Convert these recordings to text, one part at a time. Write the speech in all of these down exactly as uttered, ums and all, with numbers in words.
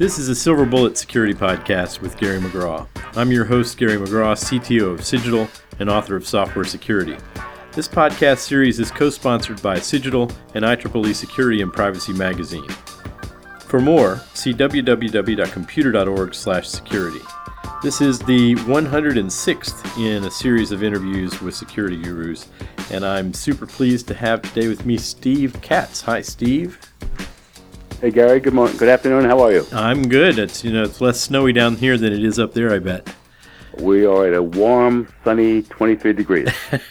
This is a Silver Bullet Security Podcast with Gary McGraw. I'm your host, Gary McGraw, C T O of Cigital and author of Software Security. This podcast series is co-sponsored by Cigital and I triple E Security and Privacy Magazine. For more, see w w w dot computer dot org slash security. This is the one hundred sixth in a series of interviews with security gurus, and I'm super pleased to have today with me Steve Katz. Hi, Steve. Hey Gary, good morning, good afternoon. How are you? I'm good. It's you know it's less snowy down here than it is up there, I bet. We are at a warm, sunny twenty-three degrees.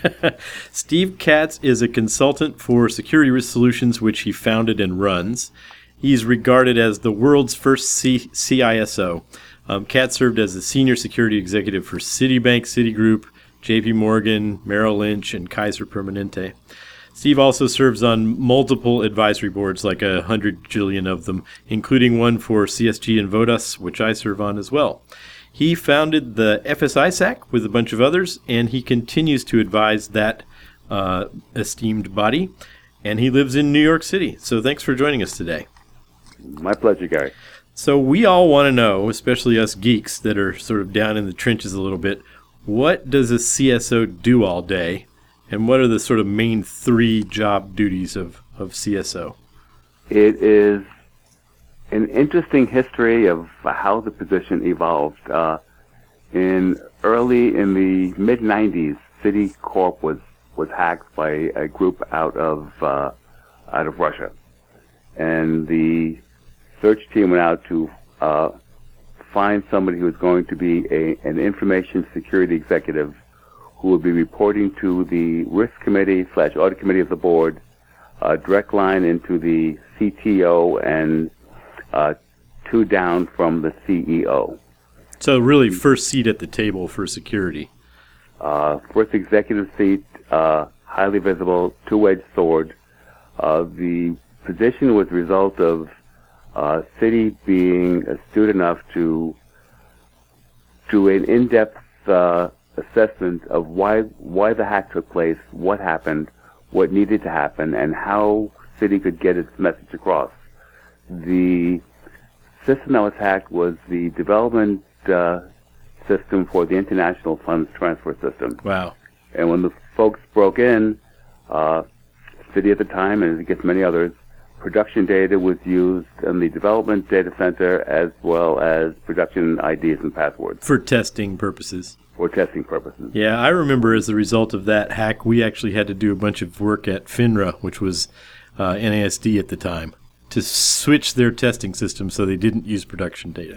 Steve Katz is a consultant for Security Risk Solutions, which he founded and runs. He's regarded as the world's first C- CISO. Um, Katz served as the senior security executive for Citibank, Citigroup, J P Morgan, Merrill Lynch, and Kaiser Permanente. Steve also serves on multiple advisory boards, like a hundred jillion of them, including one for C S G and Vodas, which I serve on as well. He founded the F S I S A C with a bunch of others, and he continues to advise that uh, esteemed body, and he lives in New York City. So thanks for joining us today. My pleasure, Gary. So we all want to know, especially us geeks that are sort of down in the trenches a little bit, what does a C S O do all day? And what are the sort of main three job duties of, of C S O? It is an interesting history of how the position evolved. Uh, in early, in the mid nineties, Citicorp was, was hacked by a group out of, uh, out of Russia. And the search team went out to uh, find somebody who was going to be a, an information security executive who will be reporting to the risk committee slash audit committee of the board, uh, direct line into the C T O, and uh, two down from the C E O. So really first seat at the table for security. Uh, first executive seat, uh, highly visible, two-edged sword. Uh, the position was a result of uh, Citi being astute enough to do an in-depth uh, assessment of why why the hack took place, what happened, what needed to happen, and how Citi could get its message across. The system that was hacked was the development uh, system for the international funds transfer system. Wow. And when the folks broke in, uh, Citi at the time, and I guess many others, production data was used in the development data center as well as production I Ds and passwords. For testing purposes. For testing purposes. Yeah, I remember as a result of that hack, we actually had to do a bunch of work at FINRA, which was uh, N A S D at the time, to switch their testing system so they didn't use production data.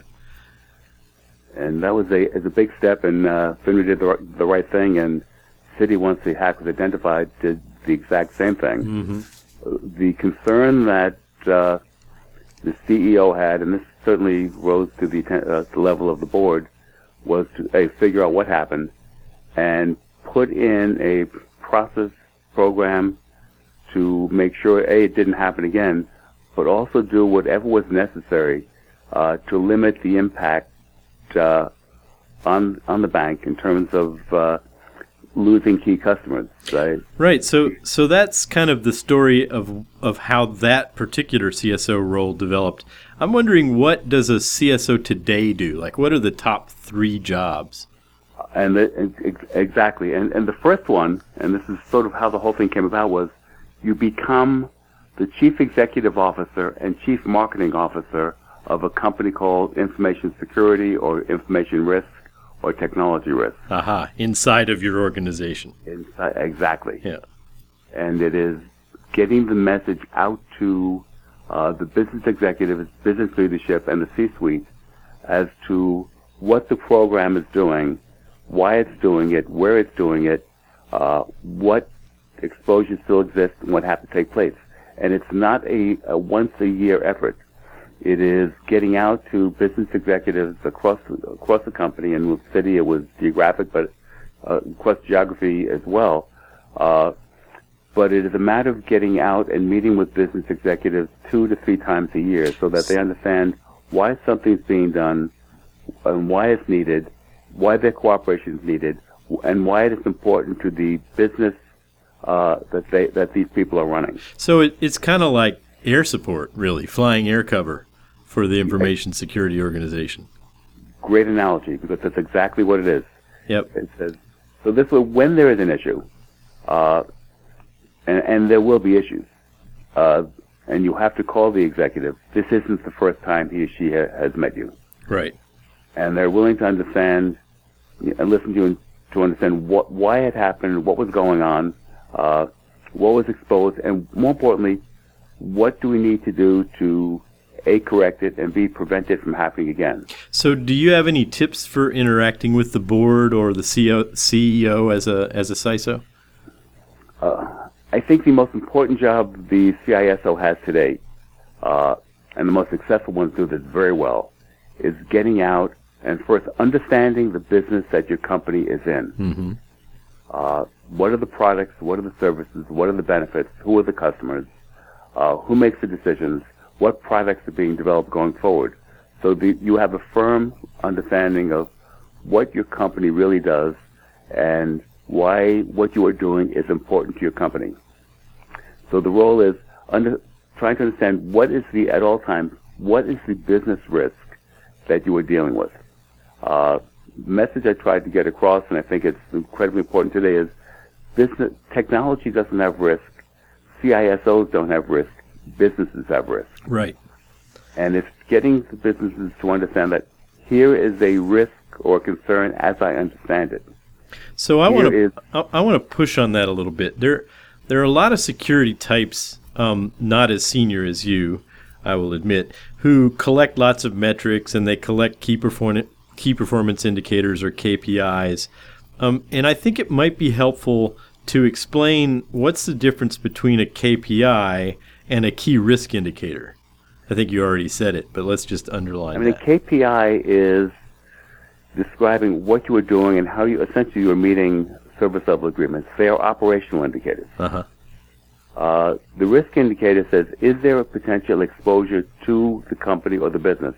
And that was a, is a big step, and uh, FINRA did the, the right thing, and Citi, once the hack was identified, did the exact same thing. Mm-hmm. The concern that uh, the C E O had, and this certainly rose to the, uh, the level of the board, was to uh, figure out what happened and put in a process program to make sure, A, it didn't happen again, but also do whatever was necessary uh, to limit the impact uh, on on the bank in terms of uh, losing key customers. Right? Right. So so that's kind of the story of of how that particular C S O role developed. I'm wondering, what does a C S O today do? Like, what are the top three jobs? And the, exactly. And and the first one, and this is sort of how the whole thing came about, was you become the chief executive officer and chief marketing officer of a company called Information Security or Information Risk or Technology Risk. Aha, inside of your organization. Inside, exactly. Yeah. And it is getting the message out to uh, the business executives, business leadership, and the C-suite as to what the program is doing, why it's doing it, where it's doing it, uh, what exposures still exist, and what has to take place. And it's not a, a once-a-year effort. It is getting out to business executives across across the company, and with Citi it was geographic, but uh, across geography as well. Uh, but it is a matter of getting out and meeting with business executives two to three times a year so that they understand why something's being done and why it's needed, why their cooperation is needed, and why it is important to the business uh, that they that these people are running. So it, it's kind of like air support, really, flying air cover for the information security organization. Great analogy, because that's exactly what it is. Yep. It says, so this way, when there is an issue, uh, and, and there will be issues, uh, and you have to call the executive, this isn't the first time he or she ha- has met you. Right. And they're willing to understand and listen to you and to understand what, why it happened, what was going on, uh, what was exposed, and more importantly, what do we need to do to A, correct it, and B, prevent it from happening again. So do you have any tips for interacting with the board or the C E O as a as a C I S O? Uh, I think the most important job the C I S O has today, uh, and the most successful ones do this very well, is getting out and first understanding the business that your company is in. Mm-hmm. Uh, what are the products? What are the services? What are the benefits? Who are the customers? Uh, who makes the decisions? What products are being developed going forward? So the, you have a firm understanding of what your company really does and why what you are doing is important to your company. So the role is under, trying to understand what is the, at all times, what is the business risk that you are dealing with. Uh, message I tried to get across, and I think it's incredibly important today, is business technology doesn't have risk. C I S Os don't have risk. Businesses have risk. Right. And it's getting the businesses to understand that here is a risk or concern as I understand it. So I want to is, I, I want to push on that a little bit. There there are a lot of security types, um, not as senior as you, I will admit, who collect lots of metrics and they collect key performance key performance indicators or K P Is. Um, and I think it might be helpful to explain what's the difference between a K P I and a key risk indicator. I think you already said it, but let's just underline I mean, that. a K P I is describing what you are doing and how you essentially you are meeting service level agreements. They are operational indicators. Uh-huh. Uh, the risk indicator says, is there a potential exposure to the company or the business?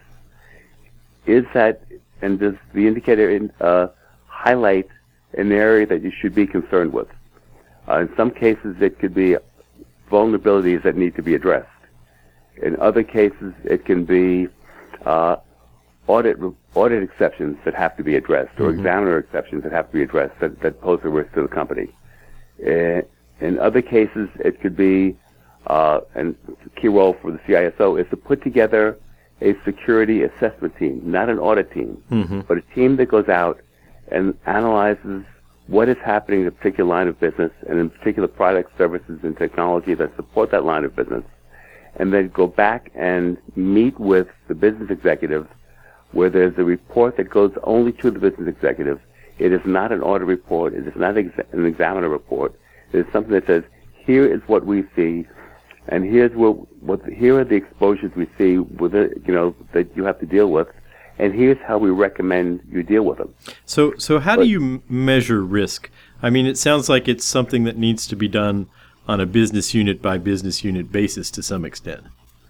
Is that, and does the indicator in, uh, highlight an area that you should be concerned with? Uh, in some cases, it could be vulnerabilities that need to be addressed. In other cases, it can be uh, audit audit exceptions that have to be addressed, or mm-hmm. examiner exceptions that have to be addressed that, that pose a risk to the company. Uh, in other cases, it could be, uh, and the key role for the C I S O is to put together a security assessment team, not an audit team, mm-hmm. but a team that goes out and analyzes what is happening in a particular line of business and in particular products, services, and technology that support that line of business, and then go back and meet with the business executive where there's a report that goes only to the business executive. It is not an audit report. It is not an examiner report. It is something that says, here is what we see, and here's what, what here are the exposures we see with it, you know, that you have to deal with, and here's how we recommend you deal with them. So, so how but, do you m- measure risk? I mean, it sounds like it's something that needs to be done on a business unit by business unit basis to some extent.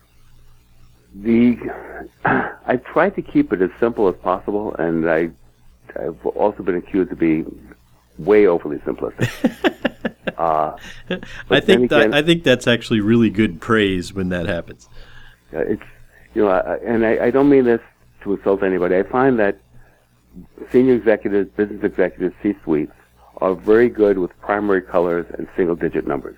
The I try to keep it as simple as possible, and I, I've also been accused of being way overly simplistic. uh, I think again, that I think that's actually really good praise when that happens. Uh, it's you know, I, and I, I don't mean this to insult anybody. I find that senior executives, business executives, C-suites are very good with primary colors and single-digit numbers.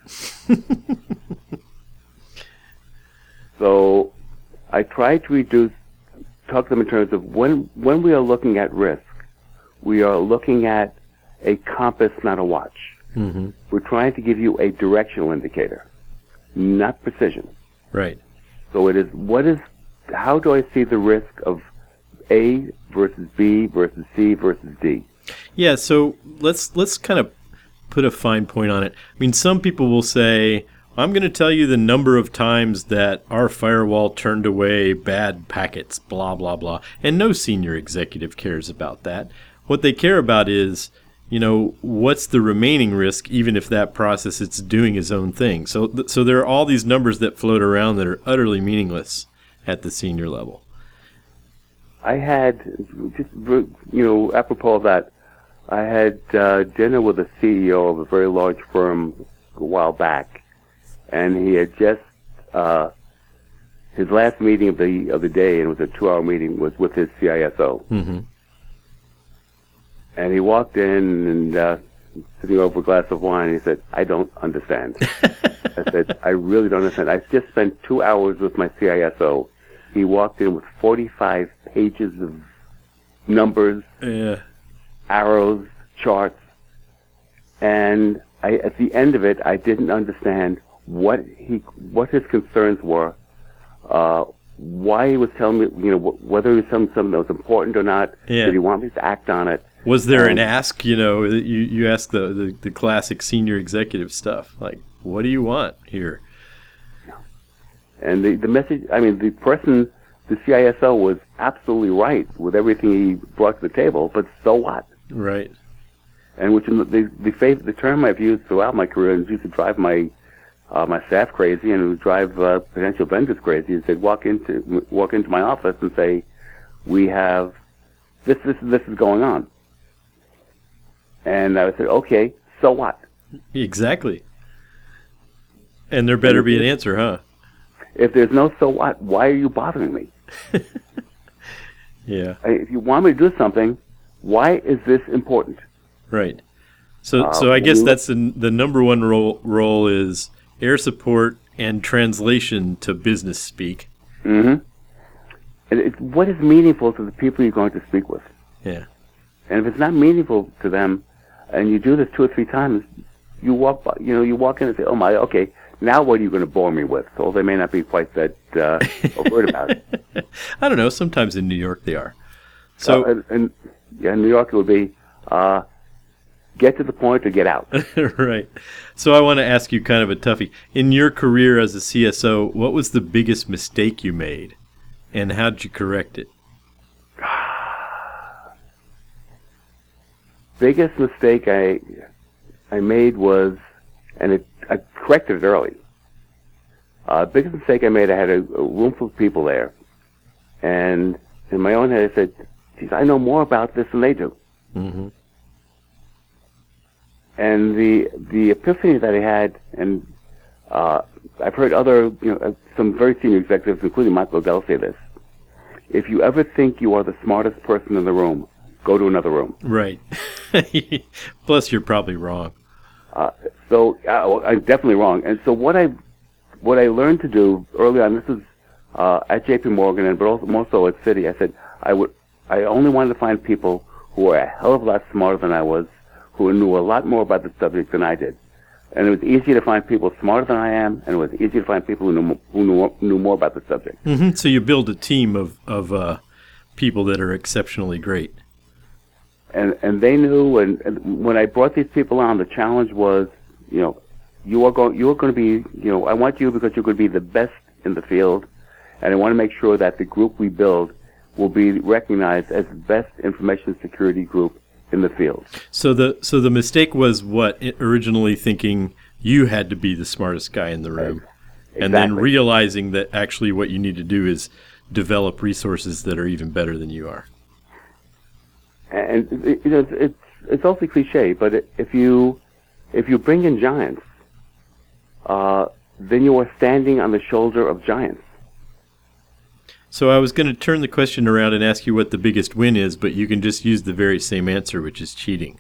So I try to reduce, talk to them in terms of when when we are looking at risk, we are looking at a compass, not a watch. Mm-hmm. We're trying to give you a directional indicator, not precision. Right. So it is, what is, how do I see the risk of A versus B versus C versus D? Yeah, so let's let's kind of put a fine point on it. I mean, some people will say, I'm going to tell you the number of times that our firewall turned away bad packets, blah, blah, blah. And no senior executive cares about that. What they care about is, you know, what's the remaining risk, even if that process is doing its own thing. So, th- so there are all these numbers that float around that are utterly meaningless at the senior level. I had, just, you know, apropos of that, I had uh, dinner with a C E O of a very large firm a while back, and he had just uh, his last meeting of the of the day, and it was a two-hour meeting, was with his C I S O. Mm-hmm. And he walked in and uh, sitting over a glass of wine. And he said, "I don't understand." I said, "I really don't understand. I just spent two hours with my C I S O." He walked in with forty-five pages of numbers, yeah. arrows, charts, and I, at the end of it, I didn't understand what he, what his concerns were, uh, why he was telling me, you know, wh- whether he was telling me something that was important or not. Yeah. Did he want me to act on it? Was there and, an ask? You know, you you ask the, the the classic senior executive stuff, like, what do you want here? And the the message, I mean, the person, the C I S O was absolutely right with everything he brought to the table, but so what? Right. And which is the the, fav- the term I've used throughout my career, and used to drive my uh, my staff crazy, and it would drive uh, potential vendors crazy. Is they'd walk into walk into my office and say, "We have this, this, this is going on," and I would say, "Okay, so what?" Exactly. And there better be an answer, huh? If there's no so what, why are you bothering me? Yeah. If you want me to do something, why is this important? Right. So, Uh, so I guess you- that's the the number one role role is air support and translation to business speak. Mm-hmm. And it's, what is meaningful to the people you're going to speak with? Yeah. And if it's not meaningful to them, and you do this two or three times, you walk by, you know, you walk in and say, "Oh my, okay, now what are you going to bore me with?" So they may not be quite that uh, overt about it. I don't know. Sometimes in New York they are. So Uh, and, and yeah, in New York it would be uh, get to the point or get out. right. So I want to ask you kind of a toughie. In your career as a C S O, what was the biggest mistake you made, and how did you correct it? Biggest mistake I I made was, and it, I corrected it early. Uh, biggest mistake I made, I had a, a room full of people there, and in my own head I said, "Geez, I know more about this than they do." Mm-hmm. And the the epiphany that I had, and uh, I've heard other, you know, some very senior executives, including Michael Dell, say this: if you ever think you are the smartest person in the room, go to another room. Right. Plus, you're probably wrong. Uh, so uh, well, I'm definitely wrong. And so what I what I learned to do early on, this is uh, at J P Morgan, and but also more so at Citi. I said I would I only wanted to find people who were a hell of a lot smarter than I was, who knew a lot more about the subject than I did. And it was easy to find people smarter than I am, and it was easy to find people who knew mo- who knew, knew more about the subject. Mm-hmm. So you build a team of of uh, people that are exceptionally great. And and they knew. And, and when I brought these people on, the challenge was, you know, you are going you are going to be, you know, I want you because you're going to be the best in the field, and I want to make sure that the group we build will be recognized as the best information security group in the field. So the so the mistake was what I- originally thinking you had to be the smartest guy in the room, Exactly. and then realizing that actually what you need to do is develop resources that are even better than you are. And you know, it's it's, it's also cliche, but if you if you bring in giants, uh, then you are standing on the shoulder of giants. So I was going to turn the question around and ask you what the biggest win is, but you can just use the very same answer, which is cheating.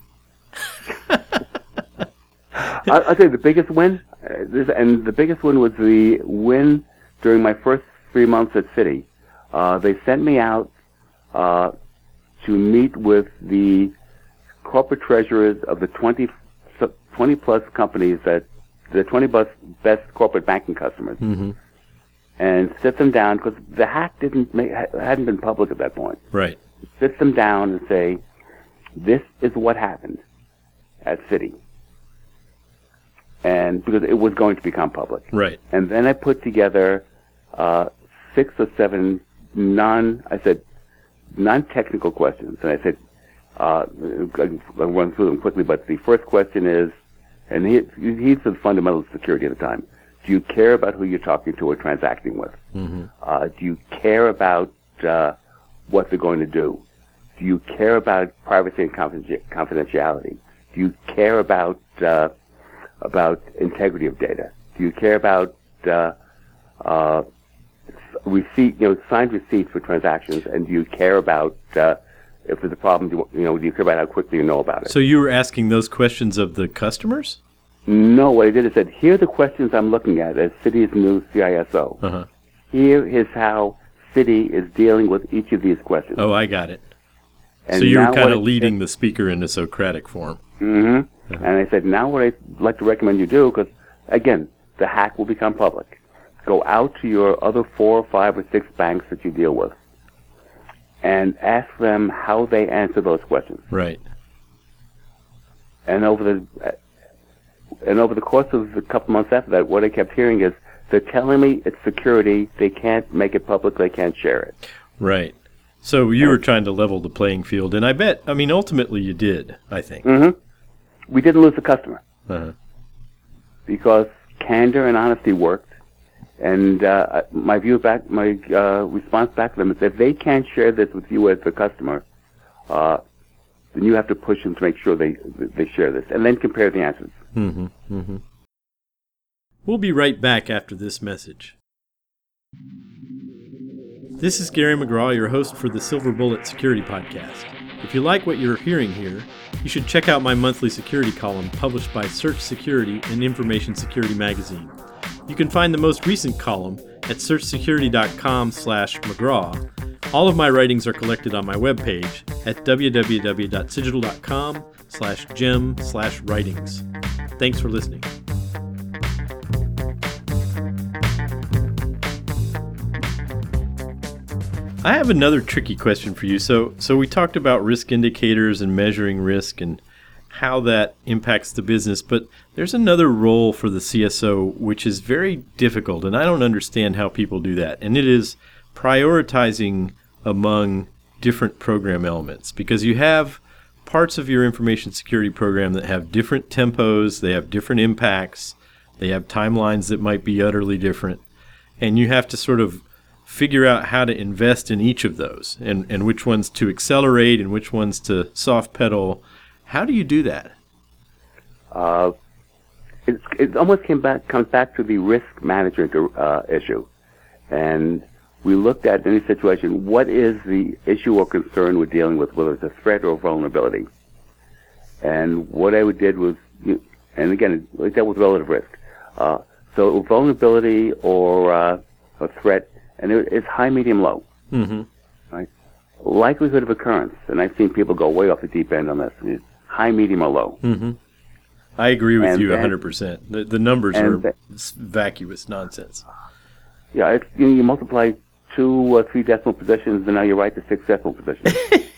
I, I'll tell you the biggest win, uh, this, and the biggest win was the win during my first three months at Citi. Uh, they sent me out uh, to meet with the corporate treasurers of the twenty, twenty plus companies that the twenty best, best corporate banking customers, Mm-hmm. and sit them down because the hack didn't make, hadn't been public at that point. Right. Sit them down and say, "This is what happened at Citi," and because it was going to become public. Right. And then I put together uh, six or seven non, I said, non-technical questions. And I said, uh, I'll run through them quickly, but the first question is, and he, he's the fundamental of security at the time, do you care about who you're talking to or transacting with? Mm-hmm. Uh, do you care about uh, what they're going to do? Do you care about privacy and confiden- confidentiality? Do you care about uh, about integrity of data? Do you care about uh, uh, receipt, you know, signed receipts for transactions, and do you care about uh, if there's a problem? Do you, you know, do you care about how quickly you know about it? So you were asking those questions of the customers? No, what I did is said, here are the questions I'm looking at as Citi's new C I S O. Uh-huh. Here is how Citi is dealing with each of these questions. Oh, I got it. And so you were now kind what of I- leading the speaker into Socratic form. Mm-hmm. Uh-huh. And I said, now what I'd like to recommend you do, because, again, the hack will become public. Go out to your other four or five or six banks that you deal with and ask them how they answer those questions. Right. And over the and over the course of a couple months after that, what I kept hearing is, they're telling me it's security, they can't make it public, they can't share it. Right. So you were trying to level the playing field, and I bet, I mean, ultimately you did, I think. Mm-hmm. We didn't lose the customer Uh-huh. because candor and honesty worked. And uh, my view back, my uh, response back to them is, if they can't share this with you as the customer, uh, then you have to push them to make sure they they share this, and then compare the answers. Mm-hmm. Mm-hmm. We'll be right back after this message. This is Gary McGraw, your host for the Silver Bullet Security Podcast. If you like what you're hearing here, you should check out my monthly security column published by Search Security and Information Security Magazine. You can find the most recent column at searchsecurity.com slash McGraw. All of my writings are collected on my webpage at www.cigital.com slash gem slash writings. Thanks for listening. I have another tricky question for you. So, so we talked about risk indicators and measuring risk and how that impacts the business, but there's another role for the C S O which is very difficult, and I don't understand how people do that, and it is prioritizing among different program elements, because you have parts of your information security program that have different tempos, they have different impacts, they have timelines that might be utterly different, and you have to sort of figure out how to invest in each of those, and, and which ones to accelerate and which ones to soft pedal. How do you do that? Uh, it, it almost came back comes back to the risk management uh, issue, and we looked at any situation. What is the issue or concern we're dealing with, whether it's a threat or a vulnerability? And what I did was, and again, I dealt with relative risk. Uh, so vulnerability or uh, a threat, and it, it's high, medium, low. Mm-hmm. Right? Likelihood of occurrence, and I've seen people go way off the deep end on this. It's high, medium, or low. Mm-hmm. I agree with and you then, one hundred percent. The, the numbers and are then, vacuous nonsense. Yeah, it's, you, know, you multiply two or three decimal positions, and now you're right to six decimal positions.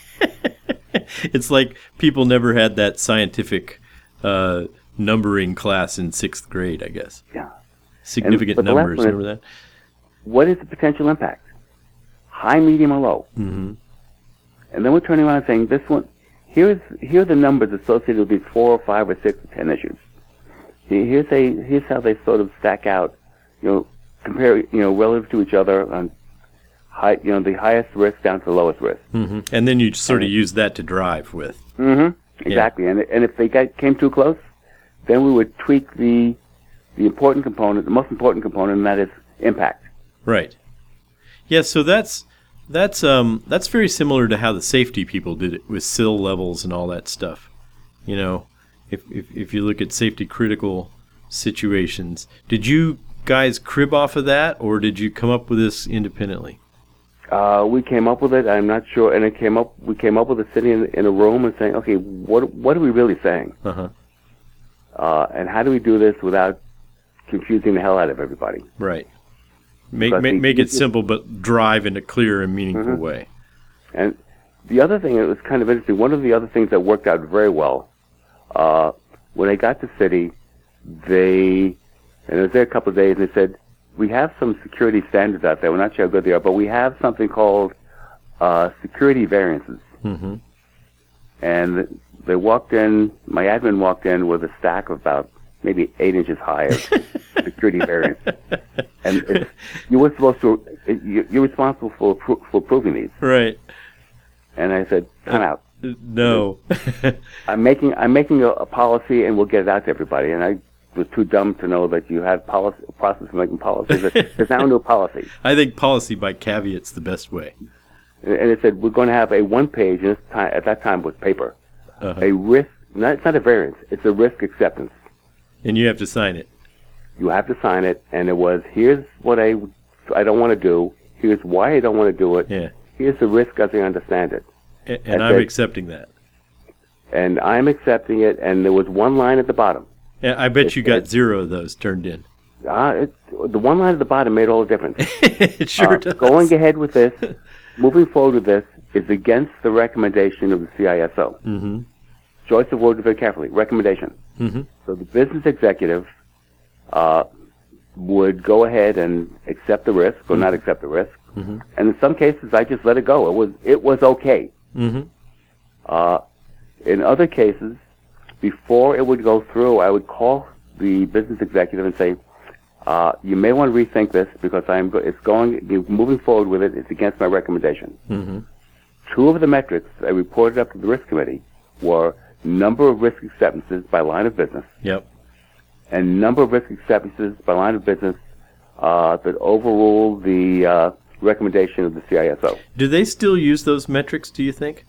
It's like people never had that scientific uh, numbering class in sixth grade, I guess. Yeah. Significant And, numbers, one is, remember that? What is the potential impact? High, medium, or low? Mm-hmm. And then we're turning around and saying, this one, here's here are the numbers associated with these four or five or six or ten issues. Here's a here's how they sort of stack out, you know, compare, you know, relative to each other on high, you know, the highest risk down to the lowest risk. Mm-hmm. And then you sort of use that to drive with. Mm-hmm. Exactly. Yeah. And and if they got, came too close, then we would tweak the the important component, the most important component, and that is impact. Right. Yeah. So that's. That's um that's very similar to how the safety people did it with S I L levels and all that stuff. You know, if if, if you look at safety critical situations, did you guys crib off of that, or did you come up with this independently? Uh, we came up with it. I'm not sure, and it came up. We came up with it sitting in, in a room and saying, okay, what what are we really saying? Uh-huh. Uh, and how do we do this without confusing the hell out of everybody? Right. Make make, make it simple, but drive in a clear and meaningful mm-hmm. way. And the other thing that was kind of interesting, one of the other things that worked out very well, uh, when I got to Citi, they, and I was there a couple of days, and they said, we have some security standards out there. We're not sure how good they are, but we have something called uh, security variances. Mm-hmm. And they walked in, my admin walked in with a stack of about maybe eight inches high of security variants. And it's, you were supposed to, it, you're responsible for for proving these. Right. And I said, time out. No. I'm making I'm making a, a policy, and we'll get it out to everybody. And I was too dumb to know that you had policy, a process for making policies. There's now no policy. I think policy by caveat's the best way. And it said, we're going to have a one-page, and this time, at that time was paper, Uh-huh. a risk, not, it's not a variance, it's a risk acceptance. And you have to sign it. You have to sign it, and it was, here's what I, I don't want to do, here's why I don't want to do it, Yeah. here's the risk as I understand it. A- and I I'm said- accepting that. And I'm accepting it, and there was one line at the bottom. Yeah, I bet It- you got it- zero of those turned in. Uh, it, the one line at the bottom made all the difference. It sure Uh, does. Going ahead with this, moving forward with this, is against the recommendation of the C I S O. Mm-hmm. Choice of words very carefully. Recommendation. Mm-hmm. So the business executive uh, would go ahead and accept the risk or not accept the risk. Mhm. And in some cases, I just let it go. It was it was okay. Mm-hmm. Uh, in other cases, before it would go through, I would call the business executive and say, uh, "You may want to rethink this because I'm go- it's going you're moving forward with it. It's against my recommendation." Mm-hmm. Two of the metrics I reported up to the risk committee were number of risk acceptances by line of business Yep. and number of risk acceptances by line of business uh, that overruled the uh, recommendation of the C I S O. Do they still use those metrics, do you think?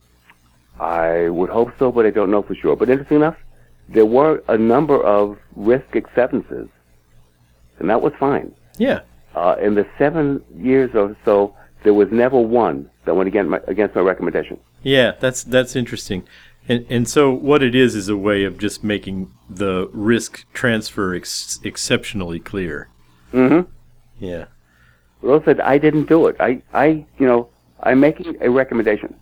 I would hope so, but I don't know for sure. But interesting enough, there were a number of risk acceptances, and that was fine. Yeah. Uh, in the seven years or so, there was never one that went against my, against my recommendation. Yeah, that's that's interesting. And and so what it is is a way of just making the risk transfer ex- exceptionally clear. Mm-hmm. Yeah. Rose said, I didn't do it. I, I, you know, I'm making a recommendation.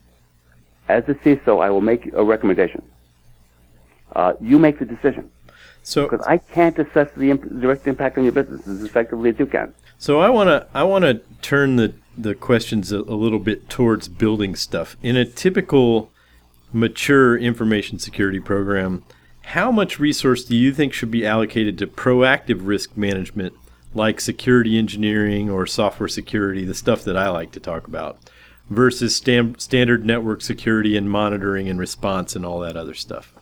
As the C I S O, I will make a recommendation. Uh, you make the decision. So Because I can't assess the imp- direct impact on your business as effectively as you can. So I want to I want to turn the the questions a, a little bit towards building stuff. In a typical mature information security program, how much resource do you think should be allocated to proactive risk management, like security engineering or software security, the stuff that I like to talk about, versus stam- standard network security and monitoring and response and all that other stuff?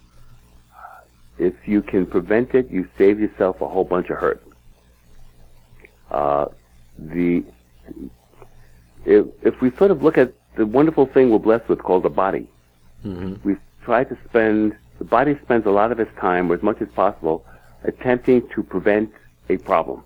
If you can prevent it, you save yourself a whole bunch of hurt. Uh, the if, if we sort of look at the wonderful thing we're blessed with called the body, Mm-hmm. we try to spend, the body spends a lot of its time, or as much as possible, attempting to prevent a problem.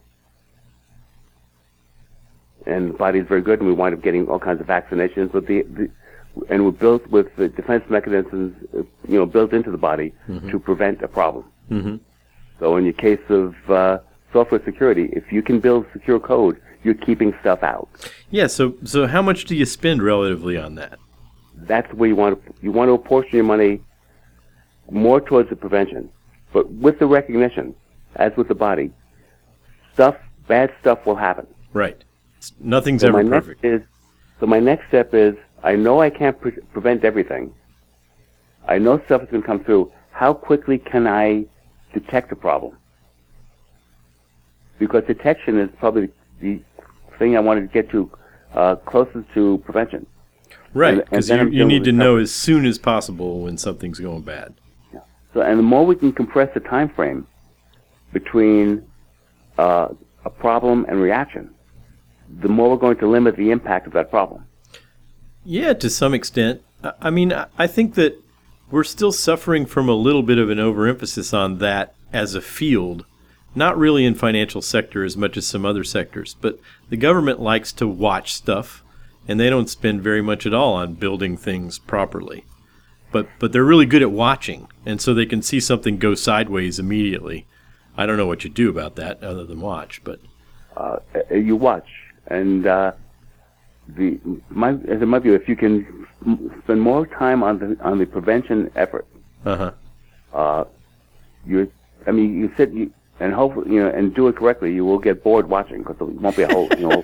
And the body is very good, and we wind up getting all kinds of vaccinations with the, the and we're built with the defense mechanisms, uh, you know, built into the body Mhm. to prevent a problem. Mm-hmm. So in your case of uh, software security, if you can build secure code, you're keeping stuff out. Yeah. So so how much do you spend relatively on that? That's where you want to you want to apportion your money more towards the prevention, but with the recognition, as with the body, stuff bad stuff will happen. Right. It's- Nothing's So ever my perfect. next is so my next step is I know I can't pre- prevent everything. I know stuff is going to come through. How quickly can I detect a problem? Because detection is probably the thing I wanted to get to uh, closest to prevention. Right, and- and because then you, I'm you dealing need with to the know as soon as possible when something's going bad. So, and the more we can compress the time frame between uh, a problem and reaction, the more we're going to limit the impact of that problem. Yeah, to some extent. I I mean, I I think that we're still suffering from a little bit of an overemphasis on that as a field, not really in financial sector as much as some other sectors, but the government likes to watch stuff, and they don't spend very much at all on building things properly. But but they're really good at watching, and so they can see something go sideways immediately. I don't know what you do about that other than watch, but Uh, you watch, and uh, the my as a my view, if you can m- spend more time on the on the prevention effort, uh-huh. uh, you I mean, you sit you, and hopefully you know and do it correctly. You will get bored watching because there won't be a whole you know.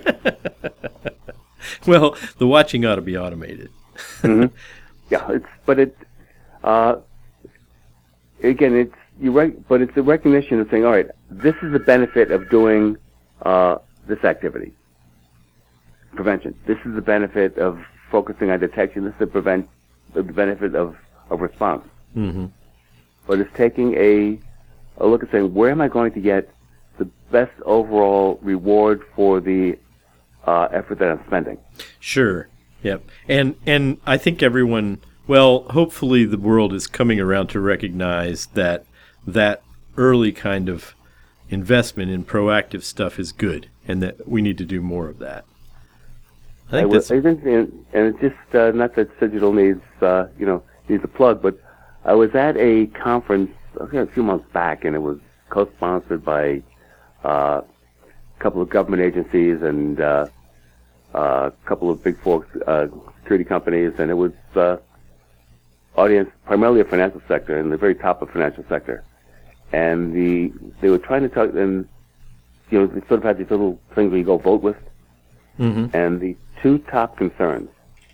Well, the watching ought to be automated. hmm Yeah, it's but it uh, again it's you right, but it's a recognition of saying, all right, this is the benefit of doing uh, this activity, prevention. This is the benefit of focusing on detection. This is the prevent the benefit of of response. Mm-hmm. But it's taking a a look at saying, where am I going to get the best overall reward for the uh, effort that I'm spending? Sure. Yep. And and I think everyone, well, hopefully the world is coming around to recognize that that early kind of investment in proactive stuff is good, and that we need to do more of that. I think I that's. was, I think, and, and it's just uh, not that Citadel needs, uh, you know, needs a plug, but I was at a conference I think a few months back, and it was co-sponsored by uh, a couple of government agencies and uh, uh, a couple of big four uh, security companies, and it was uh, audience primarily a financial sector, in the very top of financial sector. And the they were trying to talk, and you know, they sort of had these little things where you go vote with, mm-hmm. and the two top concerns,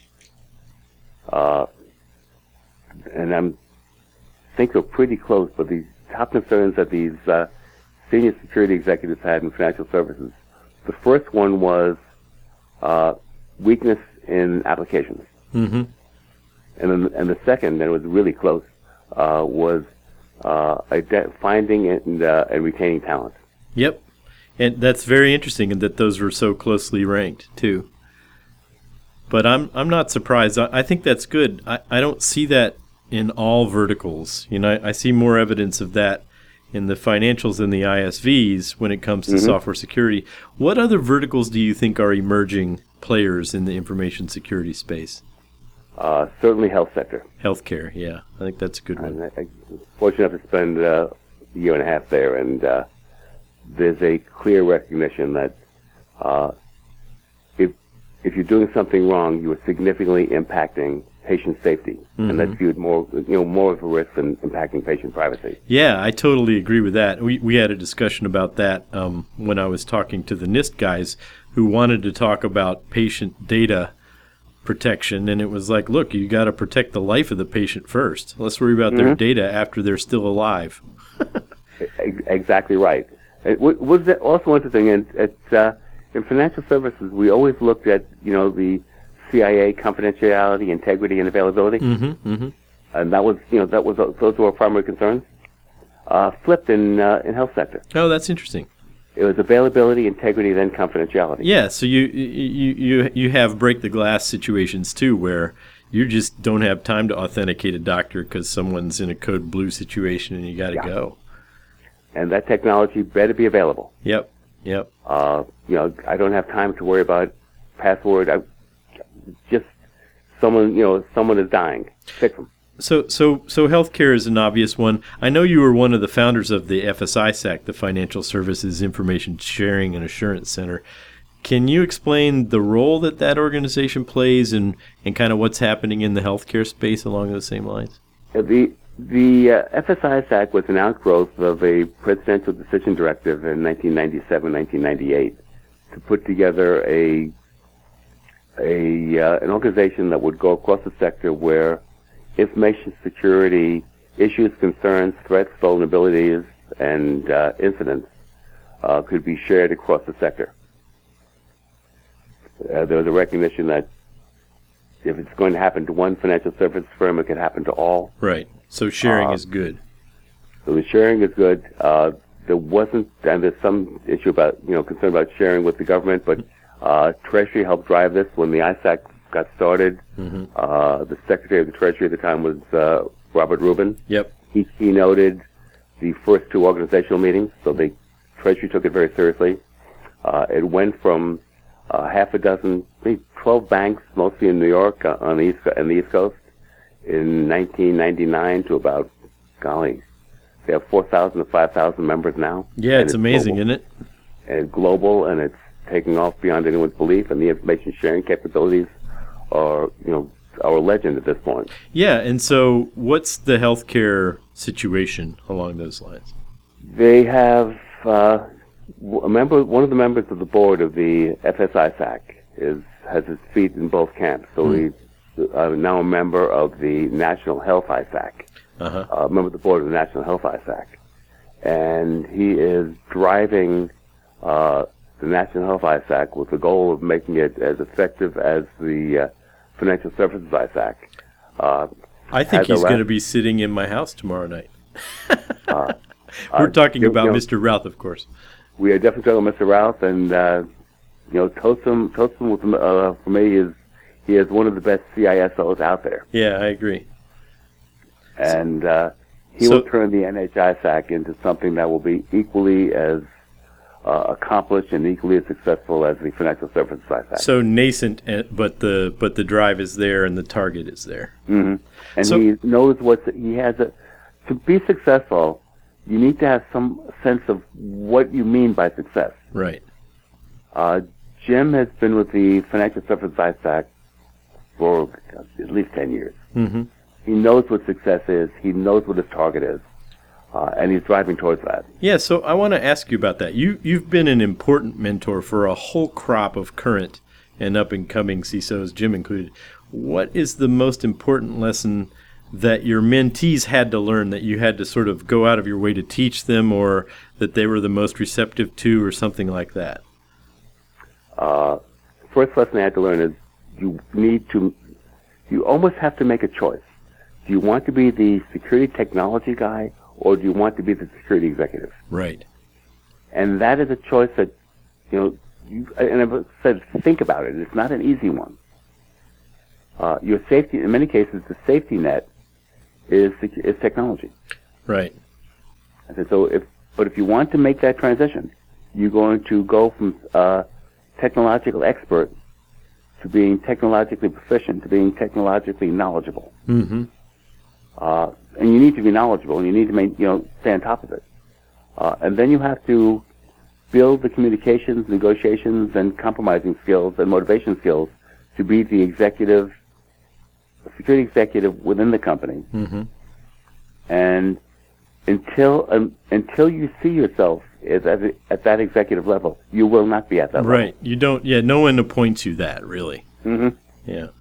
uh, and I'm think they're pretty close, but the top concerns that these uh, senior security executives had in financial services. The first one was uh, weakness in applications, mm-hmm. and then, and the second, and it was really close, uh, was uh, ide- finding and, uh, and retaining talent. Yep, and that's very interesting, and that those were so closely ranked too. But I'm I'm not surprised. I, I think that's good. I, I don't see that in all verticals. You know, I, I see more evidence of that in the financials and the I S Vs when it comes to mm-hmm. software security. What other verticals do you think are emerging players in the information security space? Uh, certainly health sector. Healthcare, yeah. I think that's a good one. I, I was fortunate enough to spend uh, a year and a half there, and uh, there's a clear recognition that uh, if if you're doing something wrong, you are significantly impacting patient safety, mm-hmm. and that's viewed more, you know, more of a risk than impacting patient privacy. Yeah, I totally agree with that. We we had a discussion about that um, when I was talking to the NIST guys who wanted to talk about patient data protection, and it was like, look, you got to protect the life of the patient first. Let's worry about mm-hmm. their data after they're still alive. Exactly right. It was also interesting, in, at, uh, in financial services, we always looked at, you know, the C I A confidentiality, integrity, and availability, mm-hmm, mm-hmm. and that was, you know, that was those were our primary concerns. Uh, flipped in uh, in health sector. Oh, that's interesting. It was availability, integrity, then confidentiality. Yeah, so you you you you have break the glass situations too, where you just don't have time to authenticate a doctor because someone's in a code blue situation and you got to yeah. go. And that technology better be available. Yep, yep. Uh, you know, I don't have time to worry about password. I, just someone, you know, someone is dying. Fix them. So, so, so healthcare is an obvious one. I know you were one of the founders of the F S I S A C, the Financial Services Information Sharing and Assurance Center. Can you explain the role that that organization plays and, and kind of what's happening in the healthcare space along those same lines? The the uh, F S I S A C was an outgrowth of a presidential decision directive in nineteen ninety-seven, nineteen ninety-eight to put together a a uh, an organization that would go across the sector where information security issues, concerns, threats, vulnerabilities, and uh, incidents uh, could be shared across the sector. Uh, there was a recognition that if it's going to happen to one financial service firm, it could happen to all. Right. So sharing uh, is good. So the sharing is good. Uh, there wasn't, and there's some issue about, you know, concern about sharing with the government, but uh, Treasury helped drive this when the I S A C got started. Mm-hmm. Uh, the Secretary of the Treasury at the time was uh, Robert Rubin. Yep. He keynoted the first two organizational meetings, so the Treasury took it very seriously. Uh, it went from uh, half a dozen, maybe twelve banks, mostly in New York uh, on the East on the East Coast, in nineteen ninety-nine to about, golly, they have four thousand to five thousand members now. Yeah, it's, it's amazing, global. isn't it? And it's global, and it's taking off beyond anyone's belief, and the information sharing capabilities are, you know, are a legend at this point. Yeah, and so what's the healthcare situation along those lines? They have uh, a member, one of the members of the board of the F S I S A C is has his feet in both camps. So mm. he's uh, now a member of the National Health I S A C, uh-huh. uh, member of the board of the National Health I S A C, and he is driving uh, the National Health I S A C with the goal of making it as effective as the uh, Financial Services I S A C. Uh, I think he's going to be sitting in my house tomorrow night. uh, We're Uh, talking you about know, Mister Routh, of course. We are definitely talking about Mister Routh, and uh, you know, Tosin, Tosin with, uh, for me is he is one of the best C I S Os out there, Yeah, I agree. and uh, he So- will turn the N H I S A C into something that will be equally as uh, accomplished and equally as successful as the Financial Services I S A C. So nascent, uh, but the but the drive is there and the target is there. hmm And So- he knows what he has. A, to be successful, you need to have some sense of what you mean by success. Right. Uh, Jim has been with the Financial Services I S A C for at least ten years. Mm-hmm. He knows what success is. He knows what his target is, uh, and he's driving towards that. Yeah, so I want to ask you about that. You, you've been an important mentor for a whole crop of current and up-and-coming C I S Os, Jim included. What is the most important lesson that your mentees had to learn, that you had to sort of go out of your way to teach them, or that they were the most receptive to, or something like that? Uh, first lesson I had to learn is you need to, you almost have to make a choice. Do you want to be the security technology guy, or do you want to be the security executive? Right. And that is a choice that, you know, you, and I've said, think about it. It's not an easy one. Uh, your safety, in many cases, the safety net is is technology. Right. I said, so if, but if you want to make that transition, you're going to go from uh, technological expert to being technologically proficient, to being technologically knowledgeable. Mm-hmm. Uh, and you need to be knowledgeable, and you need to make, you know, stay on top of it. Uh, and then you have to build the communications, negotiations, and compromising skills and motivation skills to be the executive, security executive within the company. Mm-hmm. And until um, until you see yourself as, as a, at that executive level, you will not be at that Right. You don't, yeah, no one appoints you that, really. level. Mm-hmm. Yeah.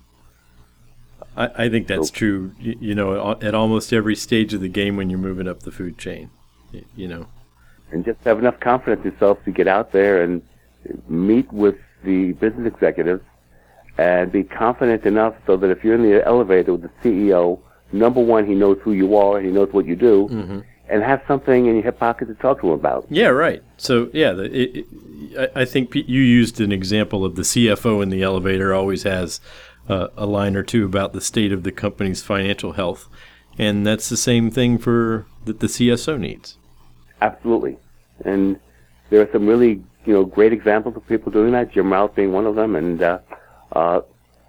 I, I think that's true, you, you know, at almost every stage of the game when you're moving up the food chain, you, you know. And just have enough confidence in yourself to get out there and meet with the business executives and be confident enough so that if you're in the elevator with the C E O, number one, he knows who you are and he knows what you do, Mm-hmm. and have something in your hip pocket to talk to him about. Yeah, right. So, yeah, the, it, it, I I think Pete, you used an example of the C F O in the elevator always has uh, a line or two about the state of the company's financial health, and that's the same thing for that the C S O needs. Absolutely. And there are some really, you know, great examples of people doing that, Jim Routh being one of them, and uh, uh,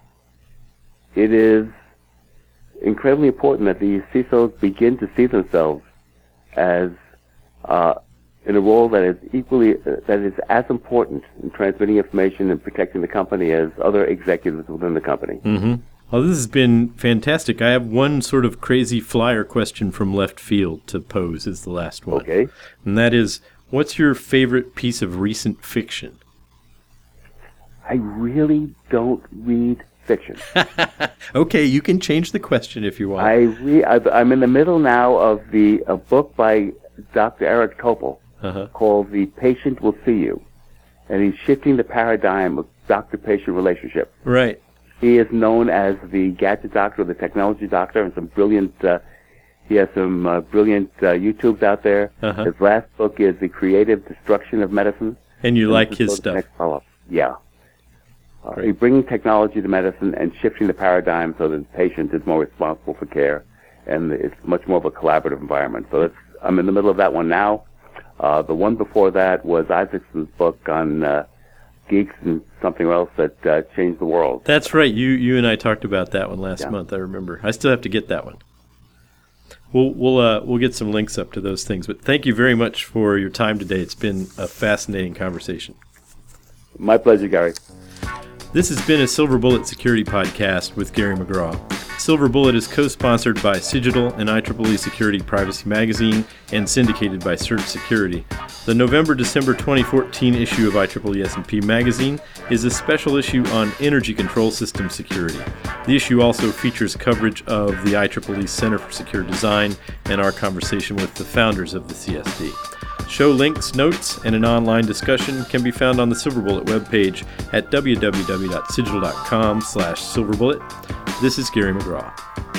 it is incredibly important that the C I S Os begin to see themselves as uh, in a role that is equally, uh, that is as important in transmitting information and protecting the company as other executives within the company. Mm-hmm. Well, this has been fantastic. I have one sort of crazy flyer question from left field to pose as the last one. Okay. And that is, what's your favorite piece of recent fiction? I really don't read fiction. Okay, you can change the question if you want. I re- I, I'm in the middle now of the a book by Doctor Eric Topol Uh-huh. called The Patient Will See You. And he's shifting the paradigm of doctor-patient relationship. Right. He is known as the gadget doctor, the technology doctor, and some brilliant, uh, he has some uh, brilliant uh, YouTubes out there. Uh-huh. His last book is The Creative Destruction of Medicine. And you And like this is his the stuff. next follow-up. Yeah. Uh, Great. he's bringing technology to medicine and shifting the paradigm so that the patient is more responsible for care, and it's much more of a collaborative environment. So it's, I'm in the middle of that one now. Uh, the one before that was Isaacson's book on uh, geeks and something else that uh, changed the world. That's right. You you and I talked about that one last Yeah. month. I remember. I still have to get that one. We'll we'll uh, we'll get some links up to those things. But thank you very much for your time today. It's been a fascinating conversation. My pleasure, Gary. This has been a Silver Bullet Security Podcast with Gary McGraw. Silver Bullet is co-sponsored by Cigital and I triple E Security Privacy Magazine and syndicated by Search Security. The November-December twenty fourteen issue of I triple E S and P Magazine is a special issue on energy control system security. The issue also features coverage of the I triple E Center for Secure Design and our conversation with the founders of the C S D. Show links, notes, and an online discussion can be found on the Silver Bullet webpage at w w w dot cigital dot com slash silverbullet. This is Gary McGraw.